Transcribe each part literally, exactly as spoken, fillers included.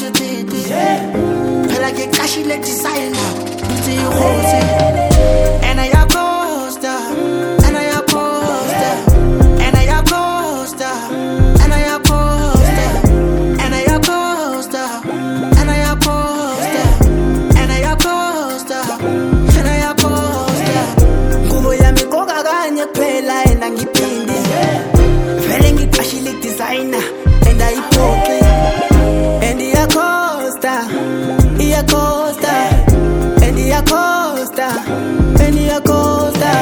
ngipiti phela ngicashile designer uthi ihosi and I costa and I costa and I costa and I costa and I costa and I costa and I costa and I costa ngubo yami koka kanye kuphela and ngipindi vele ngicashile designer and I poke and I costa I costa and I costa and I costa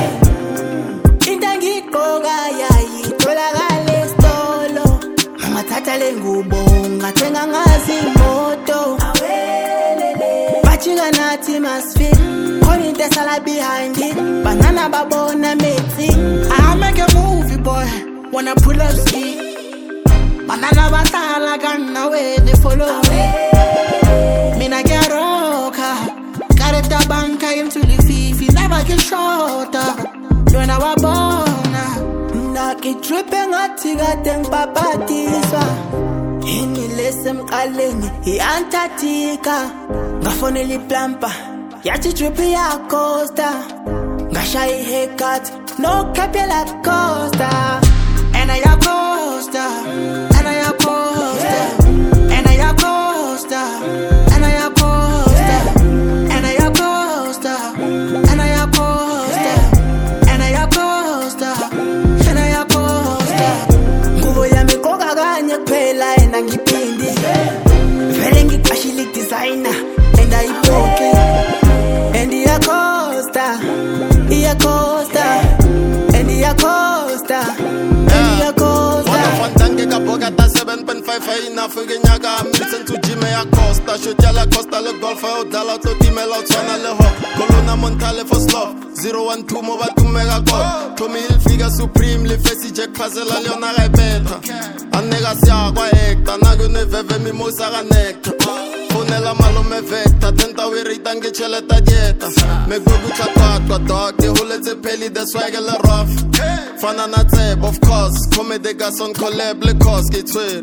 intangi koga yayi tholakala estolo ngamathatha lengubo ngathenga ngazi imoto awelele bachika nathi masfit khona into esala behind it banana babona methi I make a movie boy wanna pull up ski banana batala kanawe they follow me mina get roka got the bank into the fifi never get short when I was born na ke tripping ngathi kade ngipapatiswa ini lesemqaleni iAntarctica ngafonela iplumper yathi trip ya costa ngashaya haircut no capella costa and I costa and I costa and I costa and I costa and I costa and I costa and I costa and I costa ngubo yami koka kanye kuphela and ngipindi vele ngicashile designer and I poke and I costa I costa and I costa and I costa Fantange kaboga ta seven point five enough nyaga listen to Jimmy Acosta shoot ya la costa le golf o dala to timela tsana le ho colonna montale for slow zero one two mo ba tumega go Tommy Hilfiger Supreme le fesi Jack Puzzle le ona ga beta anega sia kwa hecta na go ne veve mi mo sa ga nectar fonela malome vector tenta we rita nge cheleta dieta me go butla kwatwa dog de holetse peli the swagger le rough fana na tseb of course come de gas on collab le cause ke tswere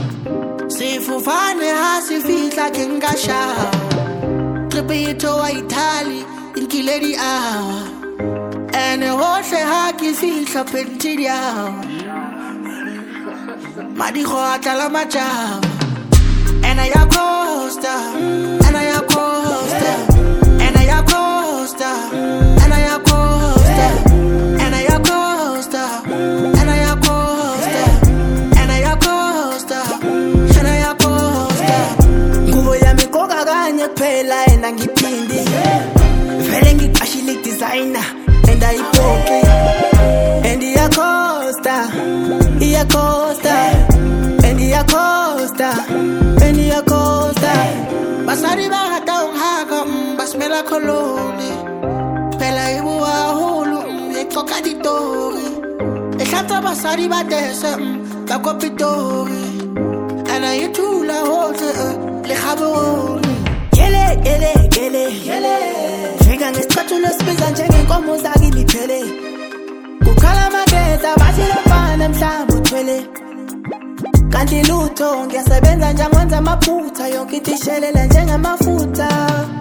sifufane ha sifihla ke ngasha tripito wa Italy inkile di hour ene hohle ha ke fihla pentidia madi go atla majao and I costa and I costa and I costa and I costa and I costa and I costa and I costa and I costa ngubo yami koka kanye kuphela and ngipindi vele ngicashile designer and I poke and I costa I costa and I costa and I costa basari ba hata unhaka basmela koloni phela ibuwa hulu ecoka ditori ehlata basari ba dese ba kopitori ana yithula hohle le khaboni yele yele yele yele fika ngesicathulo sibiza njengenkomo zakiliphele kukhala mageza bashilo fana mhlamba uthwele kanti lutho ngiyasebenza njengenza amaphutha yonke ithishelela njengamafutha